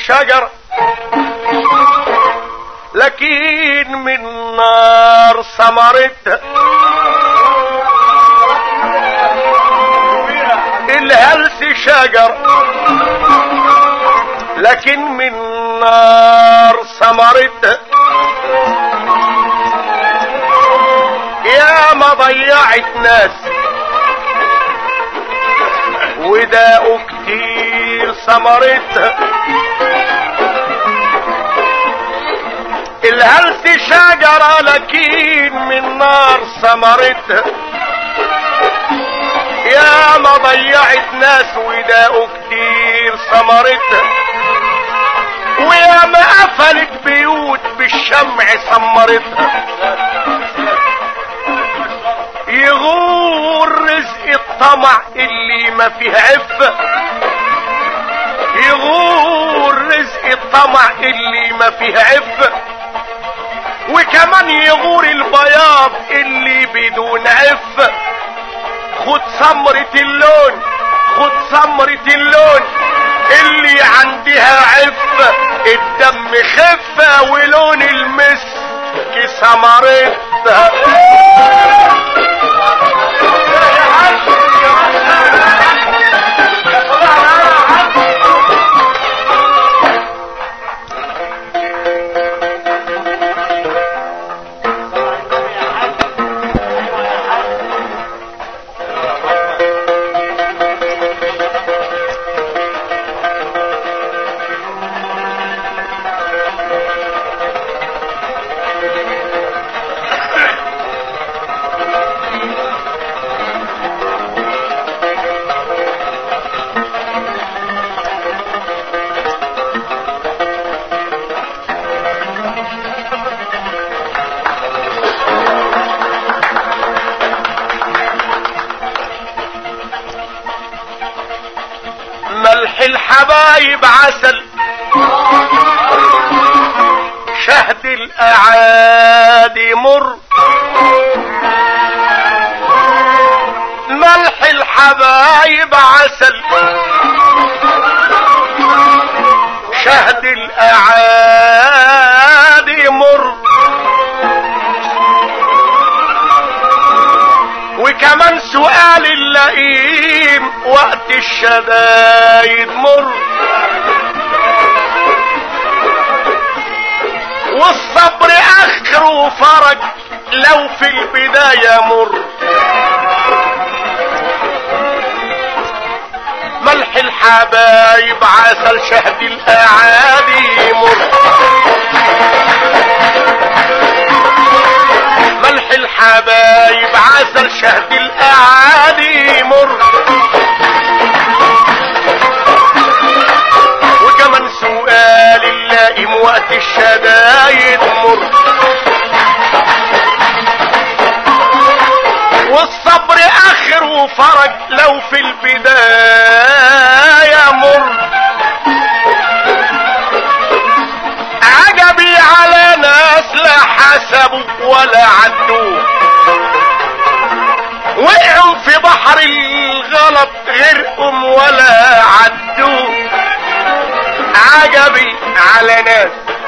شجر لكن من نار ثمرتها. الهلس شجر لكن من نار ثمرتها. يا ما ضيعت ناس وداقوا كتير ثمرتها. الهلس شجرة لكن من نار ثمرتها. يا ما ضيعت ناس وداقوا كتير ثمرتها. ويا ما قفلت بيوت بالشمع سمرتها. يغور رزق الطمع اللي ما فيه عفة. يغور رزق الطمع اللي ما فيه عفة. وكمان يغور البياض اللي بدون عفة. خد سمرة اللون، خد سمرة اللون اللي عندها عفة. الدم خفة ولون المسك ثمرتها. ملح الحبايب عسل شهد الاعادي مر. ملح الحبايب عسل شهد الاعادي مر. وكمان سؤال اللئيم وقت الشدايد مر. والصبر اخره فرج لو في البداية مر. ملح الحبايب عسل شهد الاعادي مر. ملح الحبايب عسل شهد الاعادي مر. وكمان سؤال اللائم وقت الشدايد مر. والصبر اخره فرج لو في البداية مر. عجبي على ناس لا حسبوا ولا عدوا. وقعوا في بحر الغلط غرقهم ولا عدوا. عجبي على ناس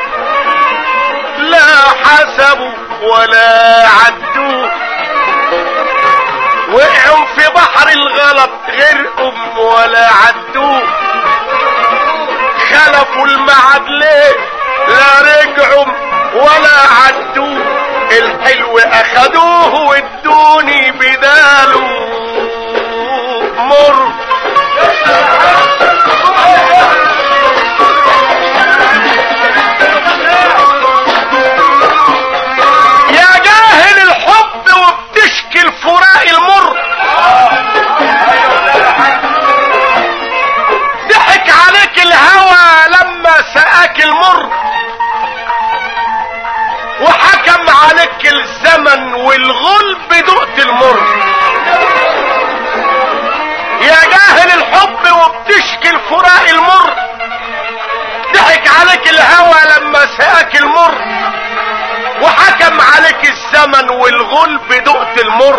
لا حسبوا ولا عدوا. وقعوا في بحر الغلط غرقهم ولا عدوا. خلفوا المعاد ليه لا رجعوا ولا عدوا. الحلو اخدوه وادوني بداله مر. يا جاهل الحب وبتشكي الفراق المر. ضحك عليك الهوى لما سقاك المر. وحكم عليك الزمن والغلب دقت المر. يا جاهل الحب وبتشكي الفراق المر. ضحك عليك الهوى لما سقاك المر. وحكم عليك الزمن والغلب دقت المر.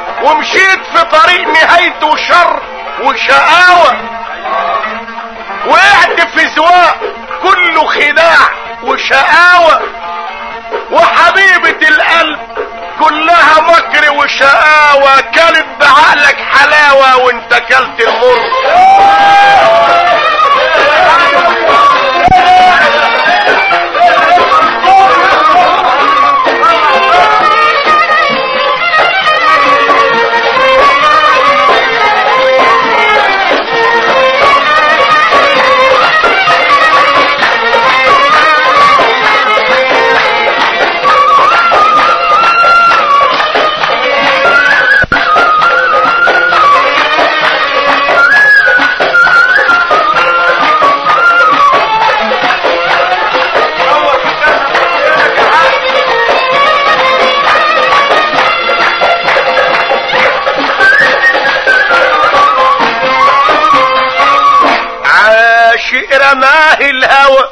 ومشيت في طريق نهايته شر وشقاوة. وقعت في زواق كله خداع وشقاوة، وحبيبة القلب كلها مكر وشقاوة، كانت بعقلك حلاوة وانت كلت المر. رماه الهوى،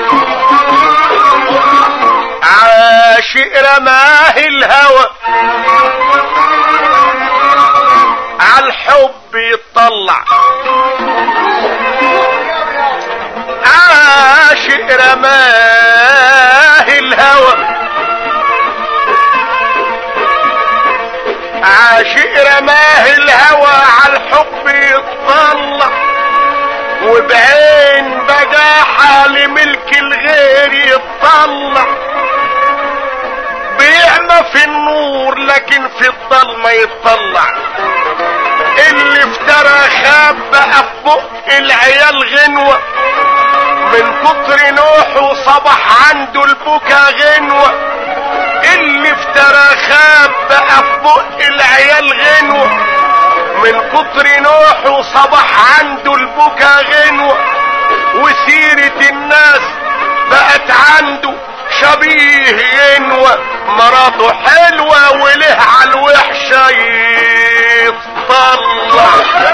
عاشق رماه الهوى، عالحب يطلع، عاشق رماه الهوى، عاشق رماه الهوى، عالحب يطلع، وبعين بجاحة لملك الغير يطلع، بيعمى في النور لكن في الضلمة يطلع، اللي افترى خاب بقى في بق العيال غنوة، من كتر نوحه صبح عنده البكا غنوة، اللي افترى خاب بقى في بق العيال غنوة، من كتر نوحه صبح عنده البكا غنوة، وسيرة الناس بقت عنده شبيه غنوة، مراته حلوة وله على الوحشة يتطلع.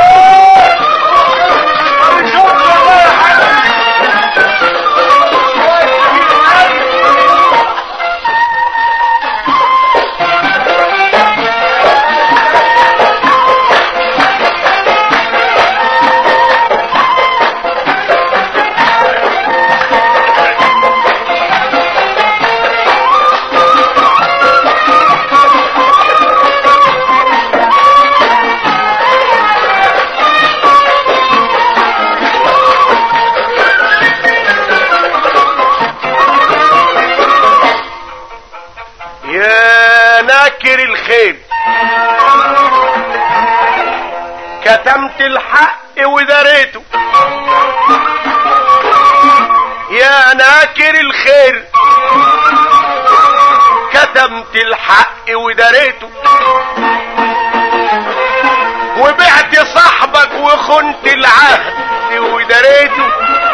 ناكر الخيل كتمت الحق ودريته، يا ناكر الخير كتمت الحق ودريته، وبعت صاحبك وخنت العهد ودريته،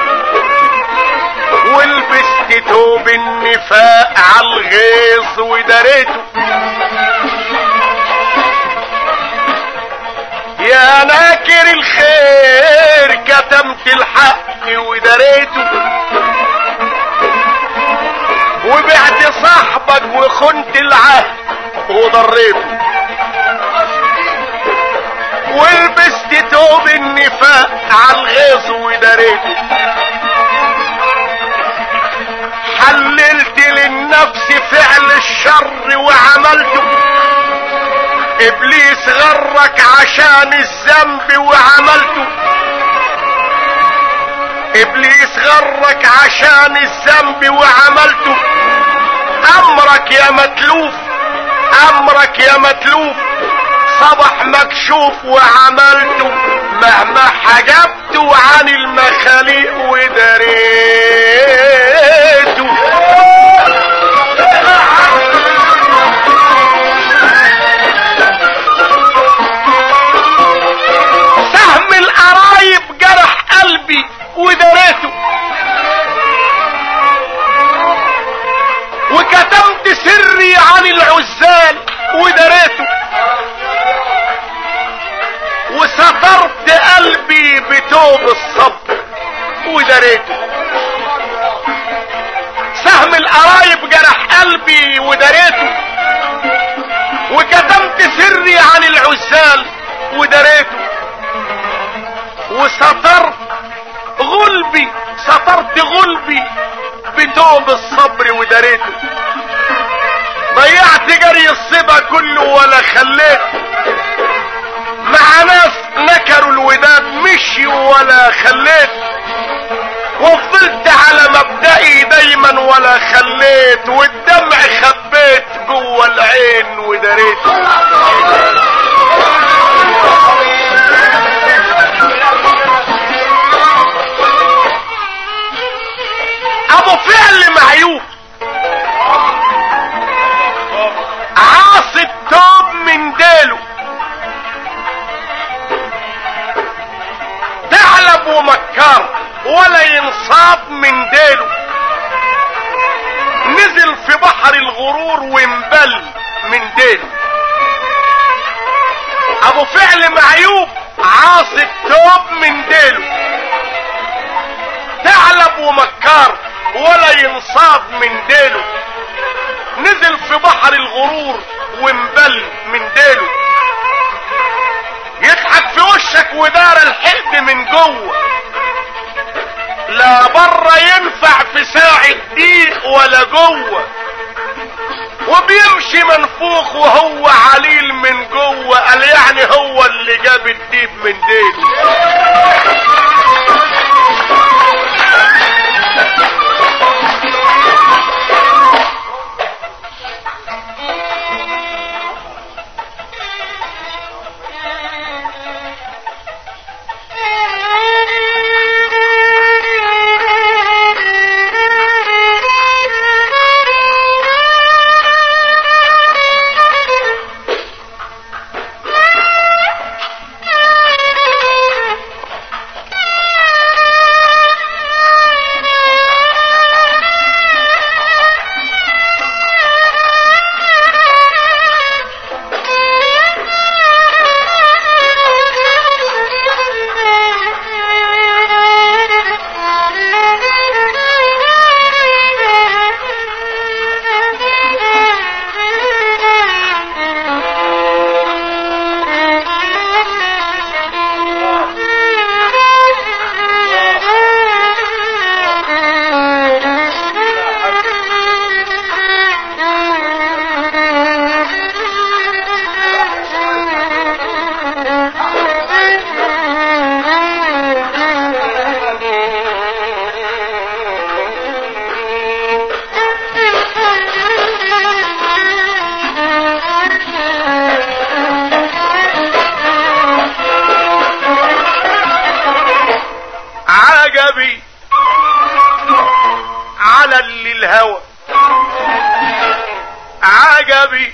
ولبست توب النفاق عالغيظ ودريته، يا ناكر الخير كتمت الحق ودريته، وبعت صاحبك وخنت العهد وضريته، ولبست توب النفاق عالغيظ ودريته، حللت للنفس فعل الشر وعملته، ابليس غرك عشان الذنب وعملته، ابليس غرك عشان الذنب وعملته، امرك يا متلوف، امرك يا متلوف، صبح مكشوف وعملته، مهما حجبته عن المخاليق ودريته. سهم القرايب جرح قلبي ودريته، وكتمت سري عن العزال ودريته، وسترت قلبي بتوب الصبر ودريته، سهم القرايب جرح قلبي ودريته، وكتمت سري عن العزال ودريته، وسترت غلبي سترت غلبي بتوب الصبر وداريته، ضيعت جري الصبا كله ولا خليت مع ناس نكروا الوداد مشيوا ولا خليت، وفضلت على مبدئي دايما ولا خليت، والدمع خبيت جوه العين وداريته. ابو فعل معيوب عاص التوب من ديله، ثعلب ومكار ولا ينصاب من ديله، نزل في بحر الغرور وانبل من ديله. ابو فعل معيوب عاص التوب من ديله، ثعلب ومكار ولا ينصاب من ديله، نزل في بحر الغرور وانبل من ديله. يضحك في وشك ودار الحقد من جوه، لا بره ينفع في ساعة ضيق ولا جوه، وبيمشي منفوخ وهو عليل من جوه. قال يعني هو اللي جاب الديب من ديله. عجبي على اللي الهوى، عجبي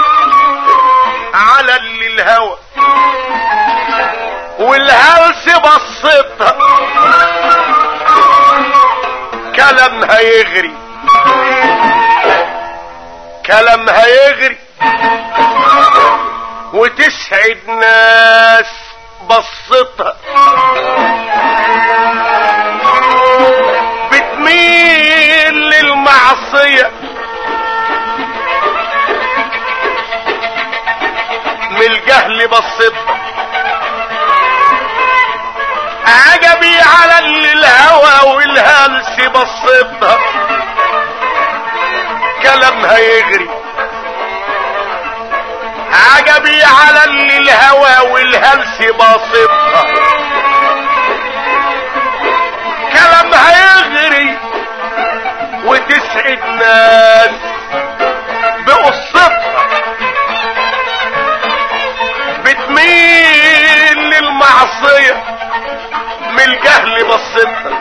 على اللي الهوى، والهلس بصيتها كلامها يغري، كلامها يغري وتسعد ناس بصتها، بتميل للمعصية من الجهل بصتها. عجبي على اللي الهوى والهلس بصتها كلامها يغري، عجبي على اللي الهوى والهلس بصتها كلامها يغري وتسعد ناس بقصتها، بتميل للمعصية من الجهل بصتها،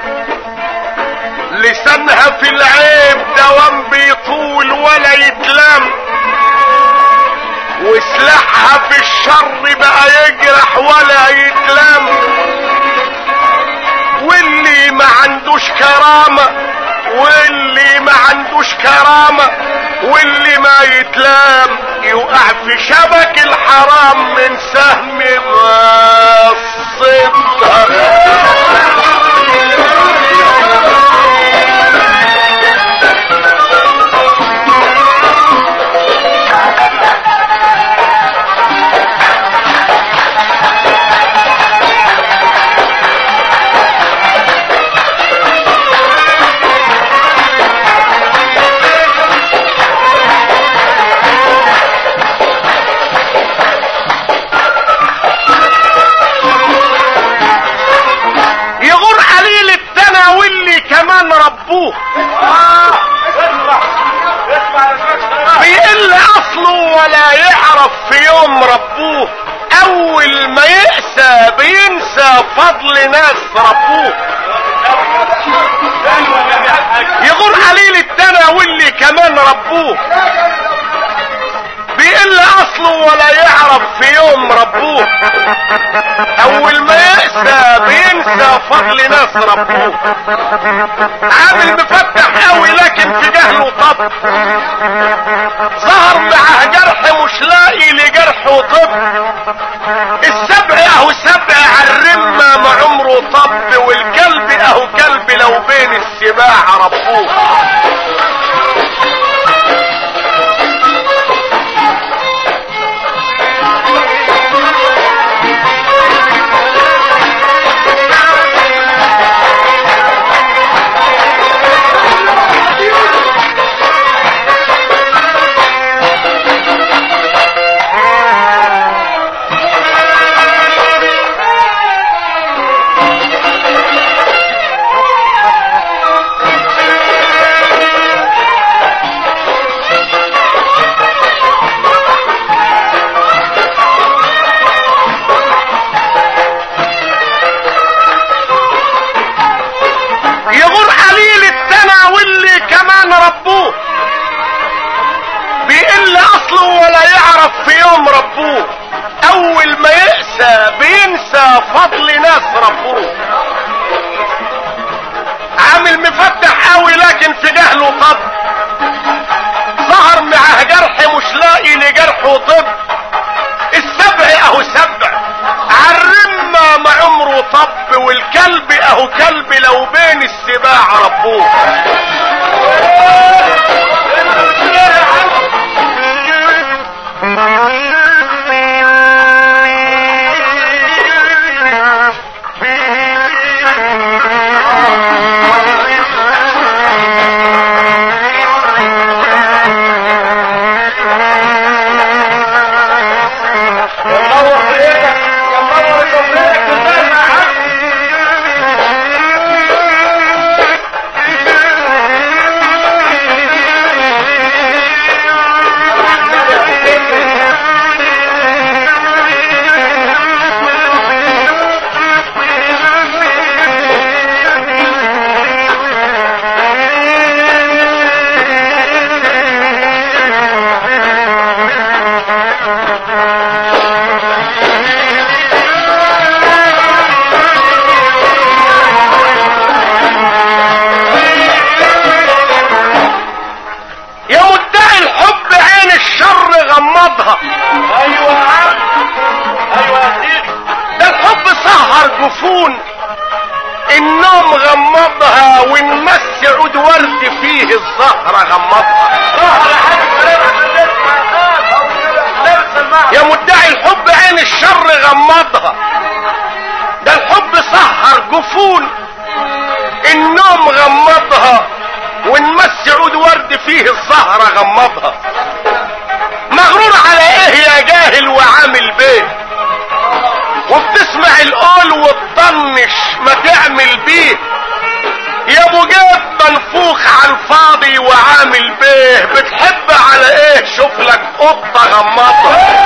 لسانها في العيب دوام بيطول ولا يتلام، وسلاحها في الشر بقى يجرح ولا يتلام، واللي ما عندوش كرامة واللي ما عندوش كرامة واللي ما يتلام يوقع في شبك الحرام من سهم بصتها. بيقل اصله ولا يعرف في يوم ربوه، اول ما يأسى بينسى فضل ناس ربوه. يغور قليل الدنا واللي كمان ربوه، بيقل اصله ولا يعرف في يوم ربوه، اول ما يأسى بينسى فضل ناس ربوه. عامل مفتح قوي لكن في جهله طب، ظهر معاه جرح مش لاقي لجرحه طب. السبع اهو سبع عالرمة ما عمره طب، والكلب اهو كلب لو بين السباع ربوه. ربوه بيقل اصله ولا يعرف في يوم ربوه، اول ما يأسى بينسى فضل ناس ربوه. عامل مفتح قوي لكن في جهله طب، ظهر معاه جرح مش لاقي لجرحه طب. السبع اهو سبع عالرمة ما عمره طب، والكلب اهو كلب لو بين السباع ربوه. جفون النوم غمضها، ونمس عود ورد فيه الزهرة غمضها. يا مدعي الحب عين الشر غمضها، ده الحب سهر جفون النوم غمضها، ونمس عود ورد فيه الزهرة غمضها. مغرور على ايه يا جاهل وعامل بيه، وبتسمع القول وتطنش ما تعمل بيه. يا ابو جيب منفوخ على الفاضي وعامل بيه، بتحب على ايه شوف لك قطة غمضها.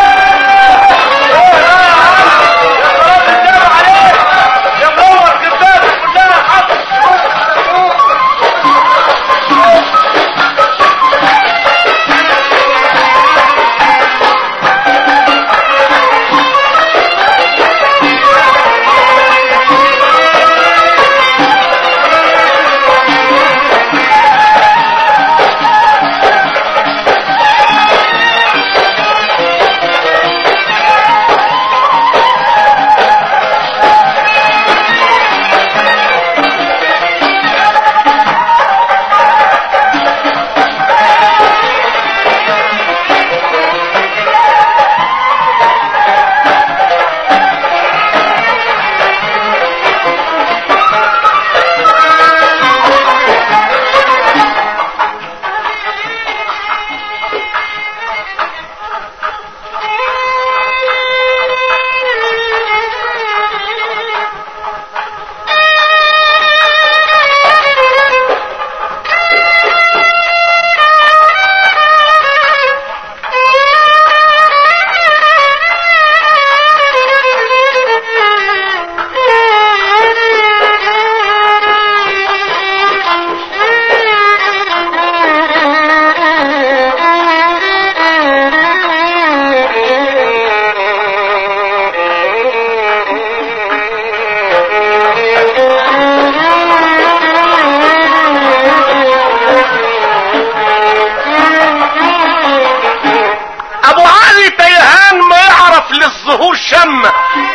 شم.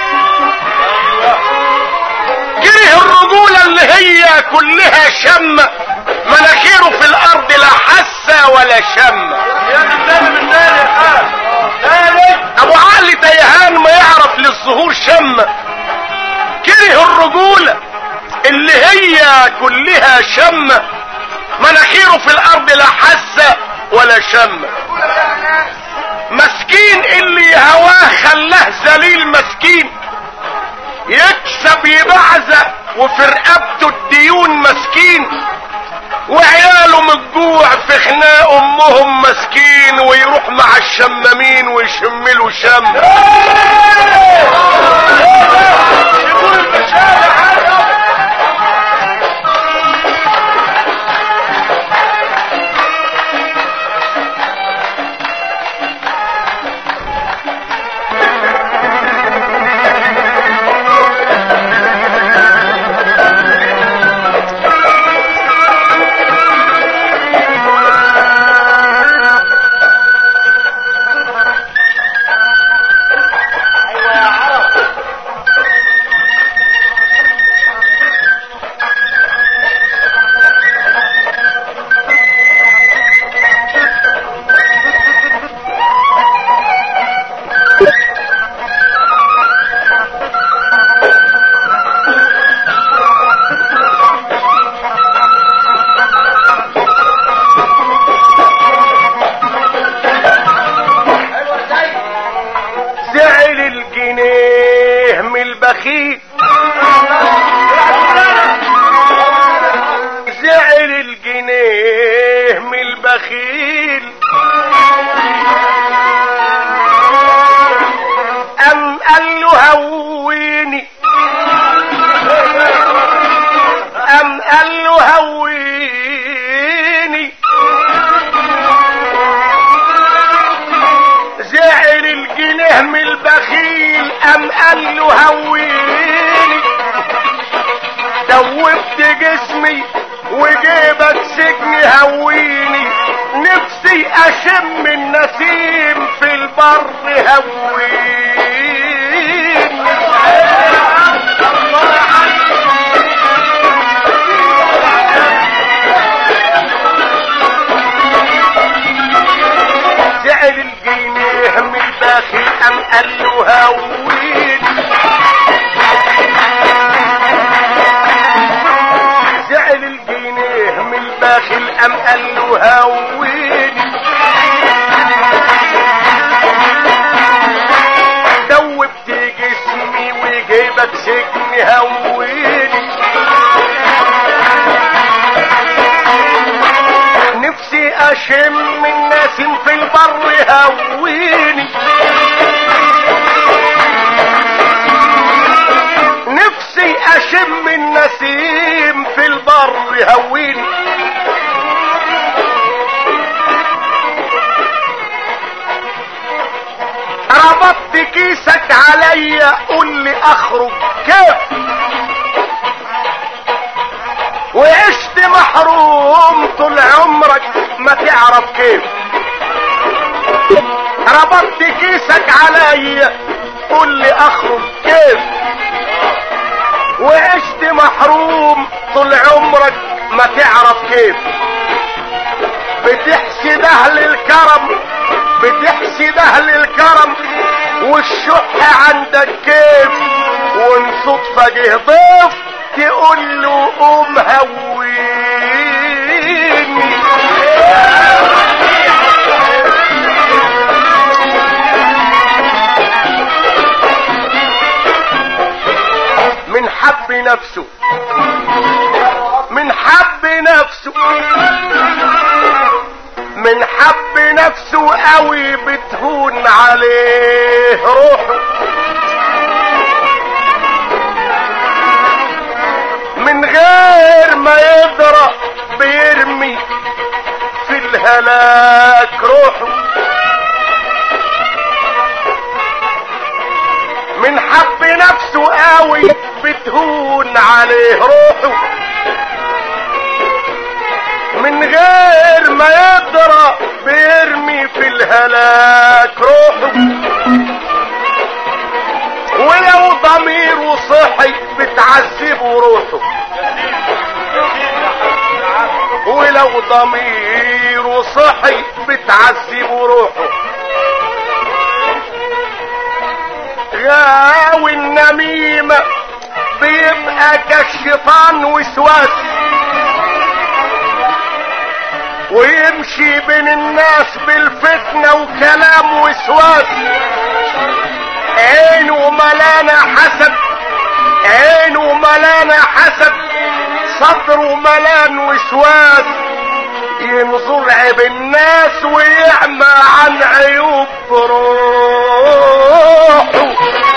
كره الرجولة اللي هي كلها شم، مناخيره في الارض لا حس ولا شم. ابو علي تيهان ما يعرف للظهور شم. كره الرجولة اللي هي كلها شم، مناخيره في الارض لا حس ولا شم. مسكين اللي هواه خلاه ذليل، مسكين يكسب يبعزق وفي رقبته الديون، مسكين وعياله من الجوع في خناق امهم، مسكين ويروح مع الشمامين ويشملوا شم. زعل الجنيه من البخيل، قام قال له هويني، قام قال له هويني. زعل الجنيه من البخيل، قام قال له هويني. دوبت جسمي وجيبك سجن هويني، نفسي اشم النسيم في البر هويني. زعل الجنيه من البخيل، قام قال له هويني. زعل الجنيه من البخيل، قام قال له هويني. دوبت جسمي وجيبك سجن هويني. نفسي اشم النسيم في البر هويني. نفسي اشم النسيم في البر هويني. ربطت كيسك عليا، قول لي اخرج كيف، وعشت محروم طول عمرك ما تعرف كيف. ربطت كيسك عليا، قول لي اخرج كيف، وعشت محروم طول عمرك ما تعرف كيف. بتحسد اهل الكرم، بتحسد اهل الكرم، والشح عندك كيف. وان صدفة جه ضيف تقول له قوم هويني. من حب نفسه، من حب نفسه، من حب نفسه قوي بتهون عليه روحه. من غير ما يدرى بيرمي في الهلاك روحه. من حب نفسه قوي بتهون عليه روحه. من غير ما يدرى بيرمي في الهلاك روحه. ضميره صحي بتعذبه روحه، ولو ضميره صحي بتعذبه روحه. غاوي النميمة بيبقى كالشيطان وسواس، ويمشي بين الناس بالفتنة وكلام وسواس. عينه ملانة حسد، عينه ملانة حسد، صدره ملان وسواس. ينظر عيب الناس ويعمى عن عيوب روحه.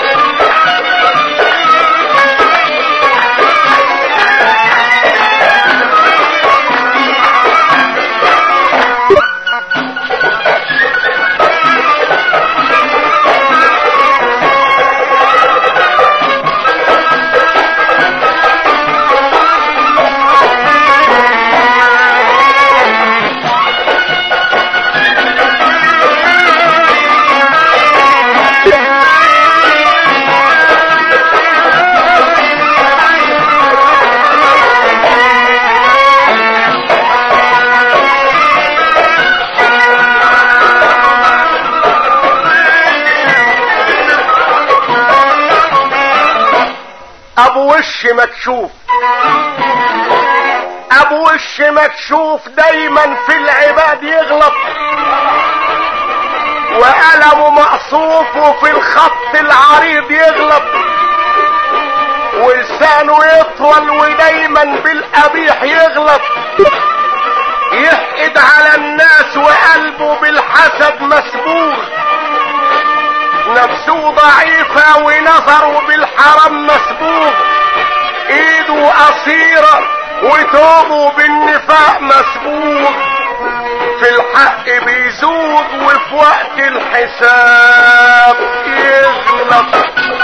ابو وش مكشوف، ابو وش مكشوف دايما في العباد يغلط، وقلمه مقصوف وفي الخط العريض يغلط، ولسانه يطول ودايما بالقبيح يغلط. يحقد على الناس وقلبه بالحسد مسبوق، نفسه ضعيفة ونظره بالحرام مسبوق، ايده قصيرة وتوبه بالنفاق مسبوق. في الحق بيزود وفي وقت الحساب يغلط.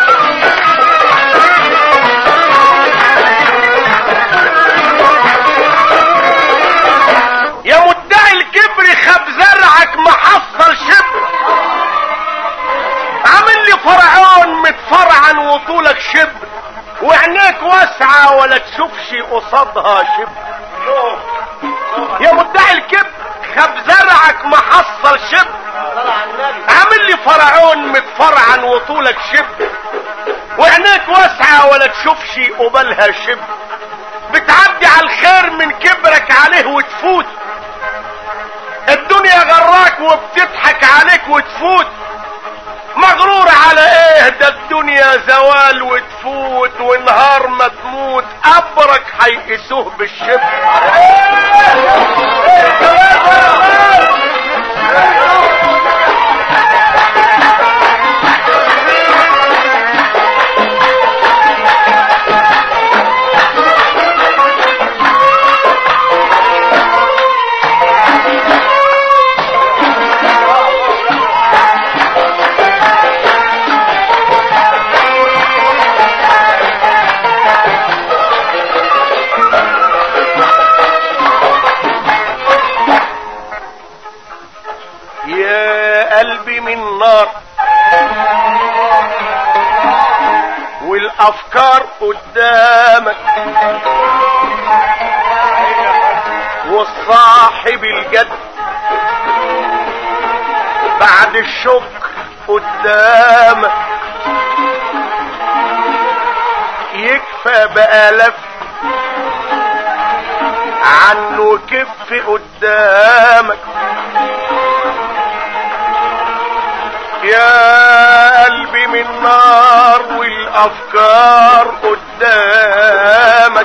يا مدعي الكبر خب زرعك محصل شبر، عامل لي فرعون متفرعن وطولك شبر، وعينيك واسعة ولا تشوفش قصادها شبر. يا مدعي الكبر خب زرعك محصل شبر، عامل لي فرعون متفرعن وطولك شبر، وعينيك واسعة ولا تشوفش قبالها شبر. بتعدي على الخير من كبرك عليه وتفوت، الدنيا غراك وبتضحك عليك وتفوت. مغرور على ايه؟ ده الدنيا زوال وتفوت، ونهار ما تموت قبرك هيقسوه بالشبر. قلبي من نار والافكار قدامك، والصاحب الجد بعد الشكر قدامك. يكفى بآلاف عنه كف قدامك. يا قلبي من نار والافكار قدامك،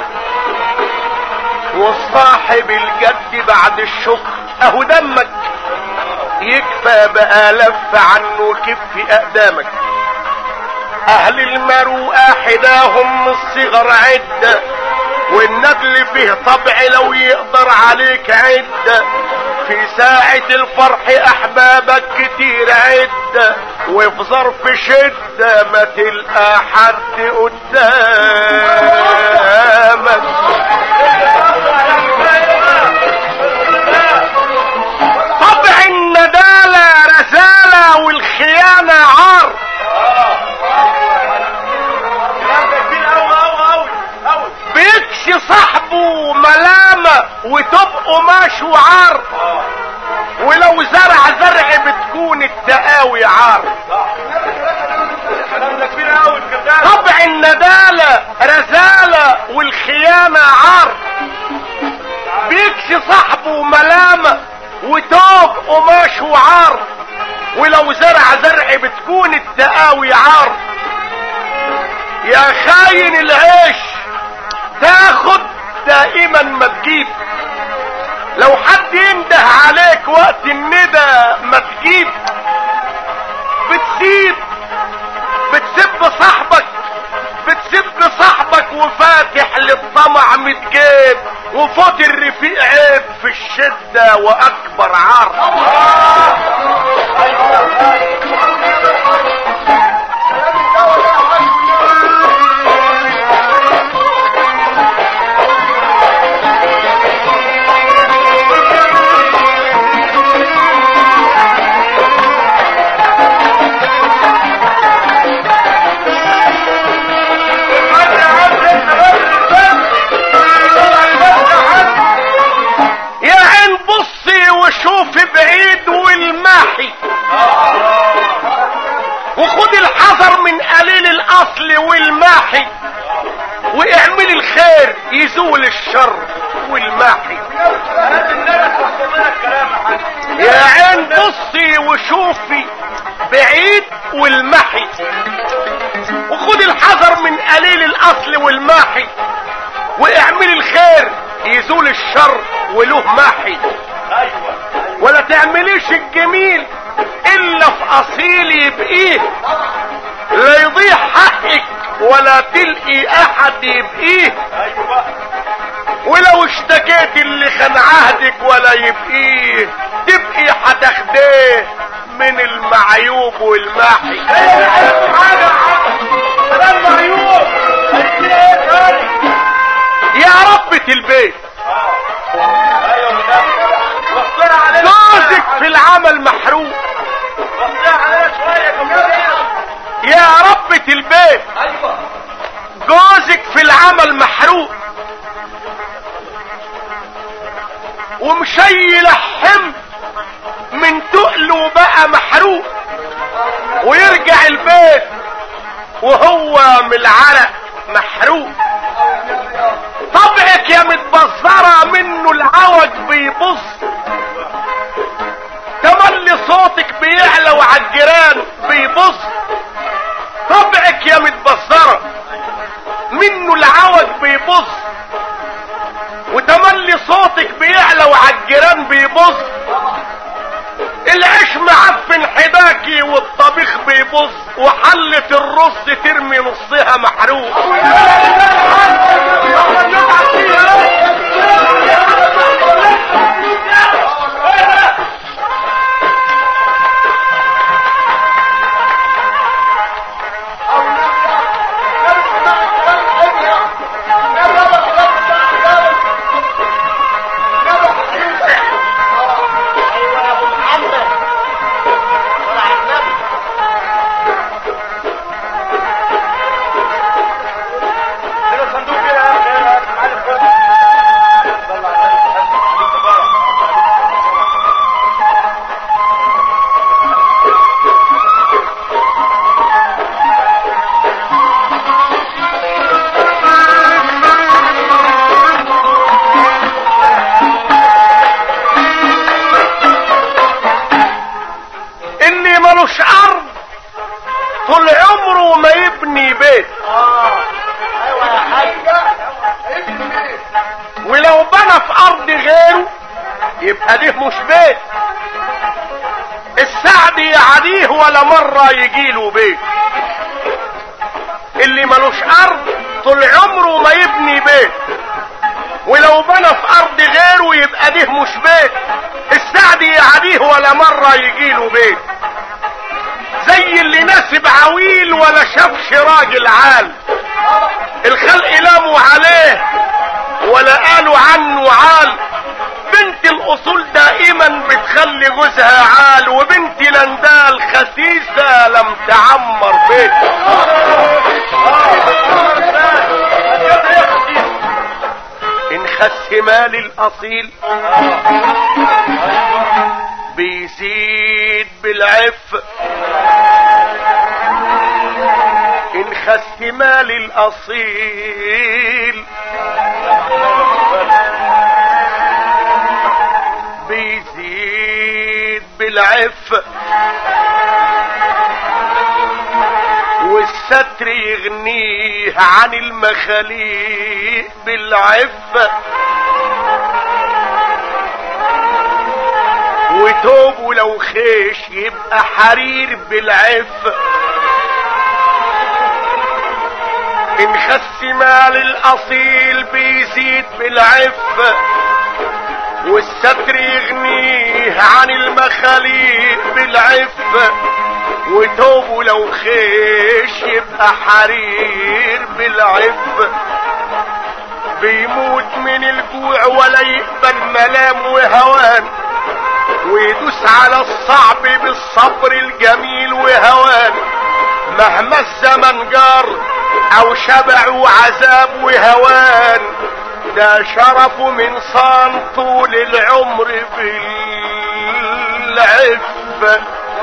والصاحب الجد بعد الشكر اهو دمك. يكفى بآلاف عنه كف اقدامك. اهل المروءة حداهم من الصغر عدة، والندل فيه طبع لو يقدر عليك عدة. في ساعة الفرح احبابك كتير عدة، وفي ظرف شدة ما تلقى حد قدامك. طبع الندالة رزالة والخيانة عار، وعار، ولو زرع زرع بتكون التقاوي عار. طبع الندالة رزالة والخيانة عار، بيكسي صاحبه ملامة وتوب قماش وعار، ولو زرع زرع بتكون التقاوي عار. يا خاين العيش تاخد دائما ما تجيب، لو حد ينده عليك وقت الندى ما تجيب. بتسب صاحبك، بتسب صاحبك وفاتح للطمع متجيب، وفوت الرفيق عيب في الشدة واكبر عار. وشوف بعيد والماحي، وخد الحذر من قليل الاصل والماحي، واعمل الخير يزول الشر والماحي. يا عين بصي وشوفي بعيد والماحي، وخد الحذر من قليل الاصل والماحي، واعمل الخير يزول الشر وله ماحي. ولا تعمليش الجميل الا في اصيل يبقيه، لا يضيع حقك ولا تلقي احد يبقيه. ولو اشتكيت اللي خان عهدك ولا يبقيه، تبقي هتاخديه من المعيوب والماحي. يا ربة البيت جوزك في العمل محروق، يا ربة البيت جوزك في العمل محروق، ومشيل الحمل من تقله بقى محروق، ويرجع البيت وهو من العرق محروق. طبعك يا متبذرة منه العوج بيبص، تملي صوتك بيعلى وعالجيران بيبص. طبعك يا متبذرة منه العوج بيبص، وتملي صوتك بيعلى وعالجيران بيبص. العيش معفن حداكي والطبيخ بيبص، وحلة الرز ترمي نصها محروق. ملوش ارض طول عمره ما يبني بيت، ولو بنى في ارض غيره يبقى ده مش بيت. السعد يعديه ولا مرة يجيله بيت. اللي ملوش ارض طول عمره ما يبني بيت، ولو بنى في ارض غيره يبقى ده مش بيت. السعد يعديه ولا مرة يجيله بيت، زي اللي ناسب عويل ولا شافش راجل عال. الخلق لاموا عليه ولا قالوا عنه عال. بنت الاصول دائما بتخلي جوزها عال، وبنت لندال خسيسة لم تعمر بيت. ان خس مال الاصيل بيزيد بالعف، ان خس مال الاصيل بيزيد بالعف، والستر يغنيه عن المخاليق بالعفة، وتوبه لو خيش يبقى حرير بالعفة، ان خس مال الاصيل بيزيد بالعفة، والستر يغنيه عن المخاليق بالعفة، وتوبه لو خيش يبقى حرير بالعفة، بيموت من الجوع ولا يقبل ملام وهوان، ويدوس على الصعب بالصبر الجميل وهوان، مهما الزمن جار او شبع وعذاب وهوان، ده شرفه من صان طول العمر بالعفة.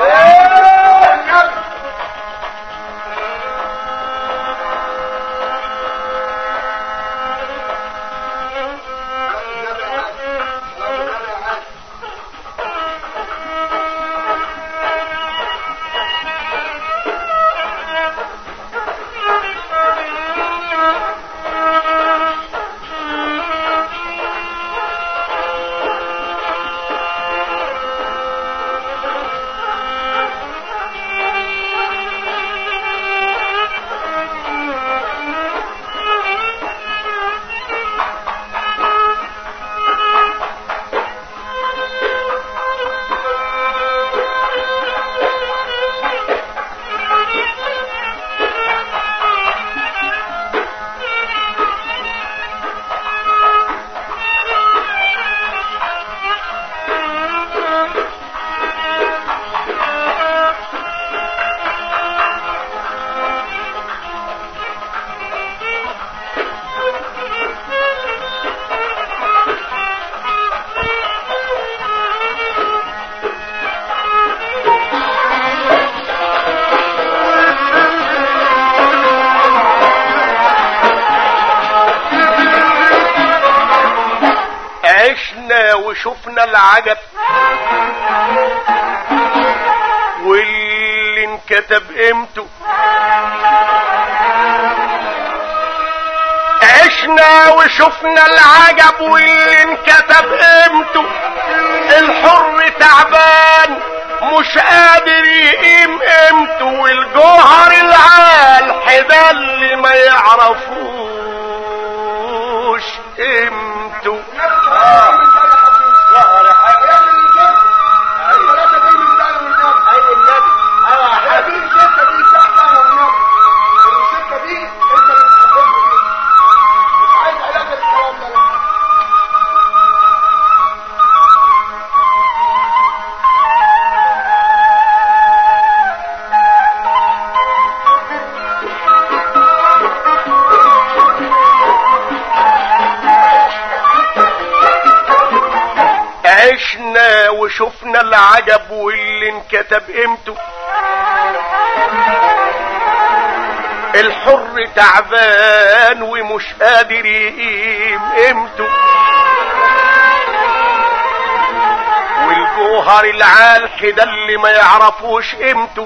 وشفنا العجب واللي انكتب قيمته، عشنا وشفنا العجب واللي انكتب قيمته، الحر تعبان مش قادر يقيم قيمته، والجوهر العالح ده اللي ما يعرفوش قيمته. عشنا وشفنا العجب واللي انكتب قيمته، الحر تعبان ومش قادر يقيم قيمته، والجوهر العالح ده اللي ما يعرفوش قيمته،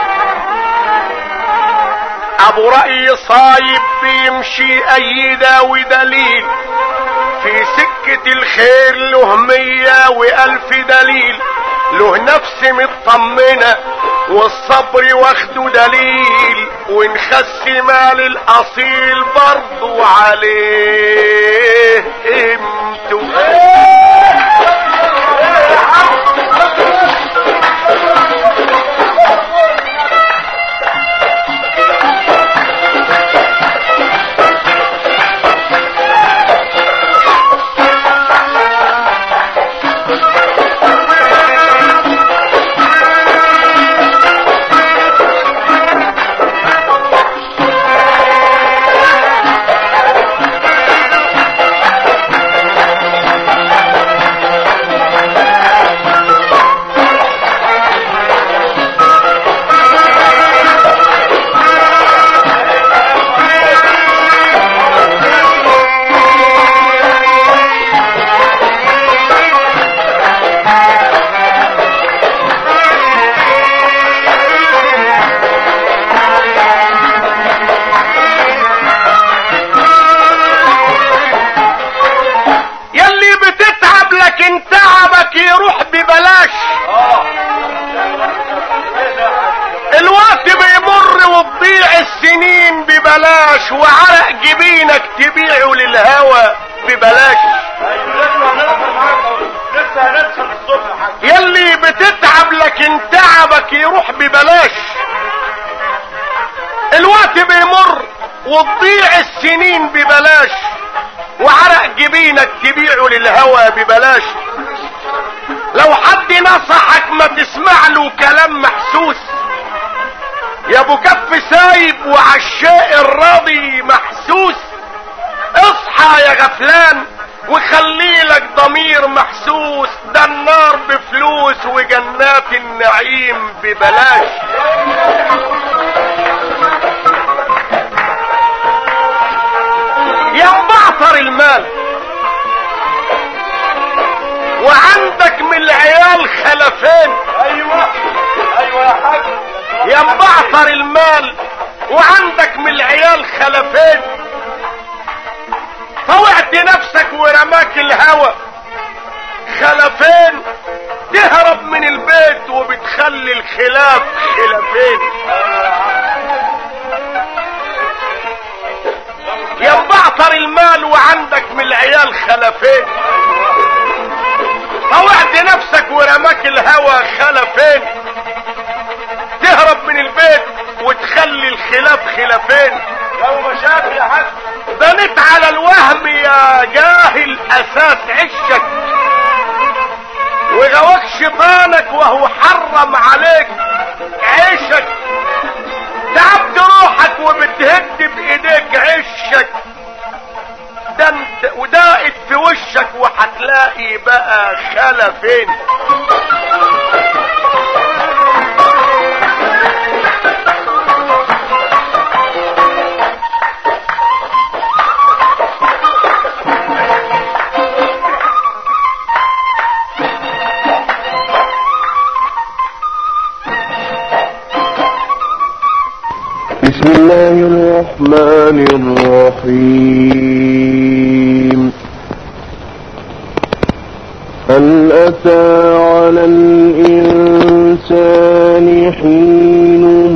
ابو رأي صايب بيمشي ايده ودليل، في سكة الخير له 100,000 دليل، له نفس مطمنة والصبر واخده دليل، ونخس مال الاصيل برضو عليه قيمته. ببلاش وعرق جبينك تبيعه للهوى ببلاش. يلي بتتعب لكن تعبك يروح ببلاش. الوقت بيمر وتضيع السنين ببلاش وعرق جبينك تبيعه للهوى ببلاش. لو حد نصحك ما تسمع له كلام محسوس. يا ابو كف سايب وعالشيء الراضي محسوس. اصحى يا غفلان وخليلك ضمير محسوس. ده النار بفلوس وجنات النعيم ببلاش. يا مبعثر المال وعندك من العيال خلفين. ايوه يا حاج. يا مبعثر المال وعندك من العيال خلفين. طوعت نفسك ورماك الهوى خلفين. تهرب من البيت وبتخلي الخلاف خلافين. يا مبعثر المال وعندك من العيال خلفين. طوعت نفسك ورماك الهوى خلفين. تهرب من البيت وتخلي الخلاف خلافين. لو مشاكل يا حاج. بنيت على الوهم يا جاهل اساس عشك وغواك شيطانك وهو حرم عليك عيشك. تعبت روحك وبتهد بايديك عشك. ده انت وداقت في وشك وهتلاقي بقى خلفين. بسم الله الرحمن الرحيم. هل أتى على الإنسان حين